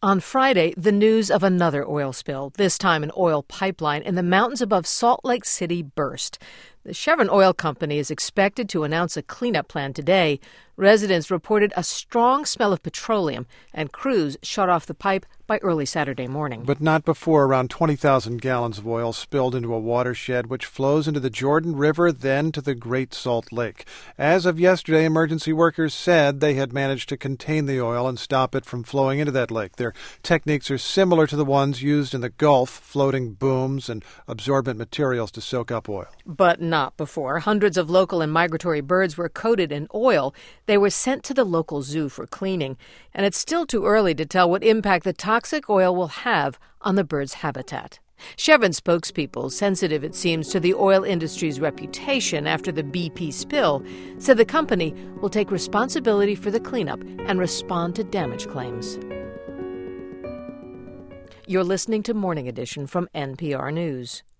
On Friday, the news of another oil spill, this time an oil pipeline in the mountains above Salt Lake City, burst. The Chevron Oil Company is expected to announce a cleanup plan today. Residents reported a strong smell of petroleum, and crews shut off the pipe by early Saturday morning. But not before around 20,000 gallons of oil spilled into a watershed which flows into the Jordan River, then to the Great Salt Lake. As of yesterday, emergency workers said they had managed to contain the oil and stop it from flowing into that lake. Their techniques are similar to the ones used in the Gulf, floating booms and absorbent materials to soak up oil. But not before. Hundreds of local and migratory birds were coated in oil. They were sent to the local zoo for cleaning. And it's still too early to tell what impact the toxic oil will have on the birds' habitat. Chevron spokespeople, sensitive it seems to the oil industry's reputation after the BP spill, said the company will take responsibility for the cleanup and respond to damage claims. You're listening to Morning Edition from NPR News.